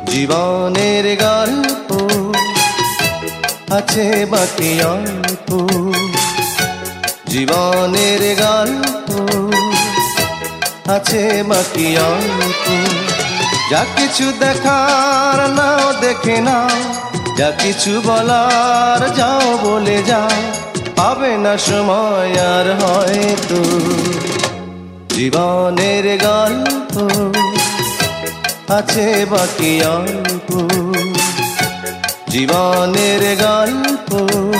জীবনের গল্প আছে বাকি অল্প, জীবনের গল্প আছে বাকি অল্প। যা কিছু দেখার নাও দেখে নাও, যা কিছু বলার যাও বলে যাও, পাবে না সময় আর হয়তো। জীবনের গল্প আছে বাকি অল্প, জীবনের গল্প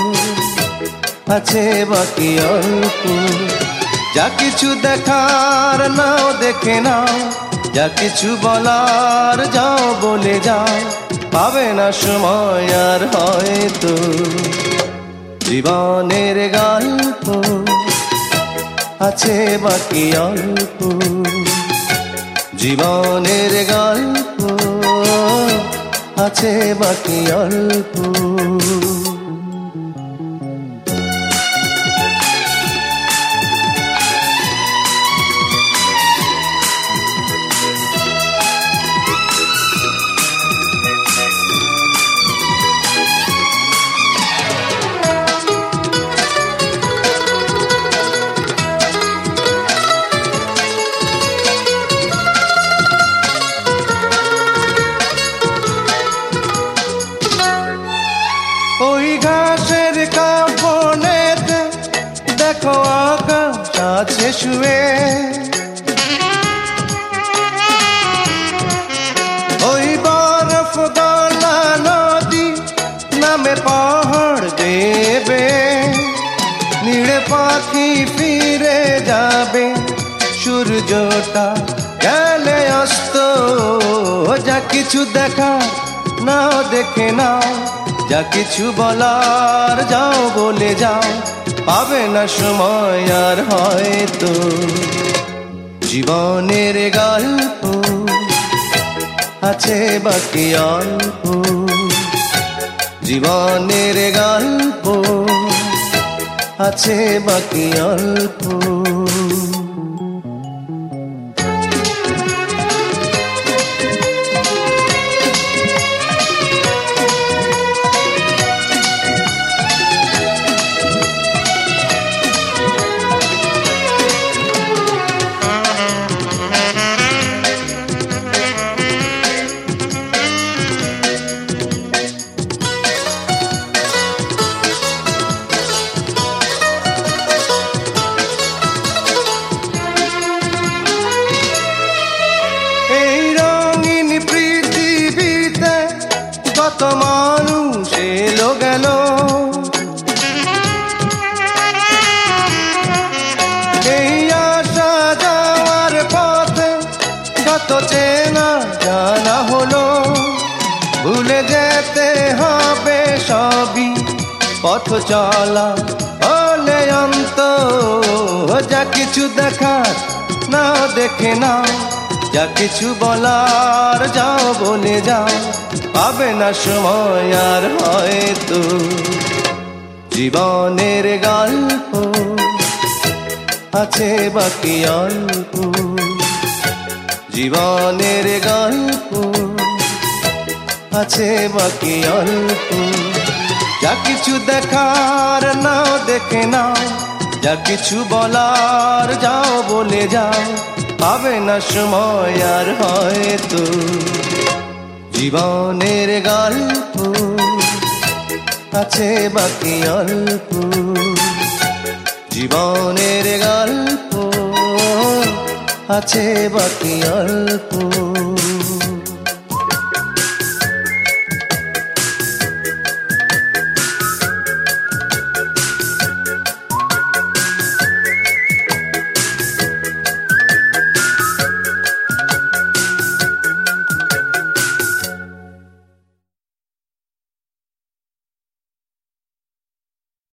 আছে বাকি অল্প। যা কিছু দেখার নাও দেখে নাও, যা কিছু বলার যাও বলে যাও, পাবে না সময় আর হয়তো। জীবনের গল্প আছে বাকি অল্প, জীবনের গল্প আছে বাকি অল্প। ওই ঘাসের কাপড়েতে দেখো আকাশ আছে শুয়ে, ওই বরফ গলা নদী নামে পাহাড় দেবে, নীড়ে পাখি ফিরে যাবে, সূর্যটা গেলে অস্ত। যা কিছু দেখা নাও দেখে নাও, যা কিছু বলার যাও বলে যাও, পাবে না সময় আর হয়তো। জীবনের গল্প আছে বাকি অল্প, জীবনের গল্প আছে বাকি অল্প। কত মানুষ এলো গেল, এই আসা যাওয়ার পথে কত চেনা জানা হলো। ভুলে যেতে হবে সবই, পথ চলা হলে অন্ত। যা কিছু দেখার নাও দেখে নাও, যা কিছু বলার যাও বলে যাও, পাবে না সময় আর হয়তো। জীবনের গল্প আছে বাকি অল্প, জীবনের গল্প আছে বাকি অল্প। যা কিছু দেখার নাও দেখে নাও, যা কিছু বলার যাও বলে যাও, পাবে না সময় আর হয়তো। জীবনের গল্প আছে বাকি অল্প, জীবনের গল্প আছে বাকি অল্প।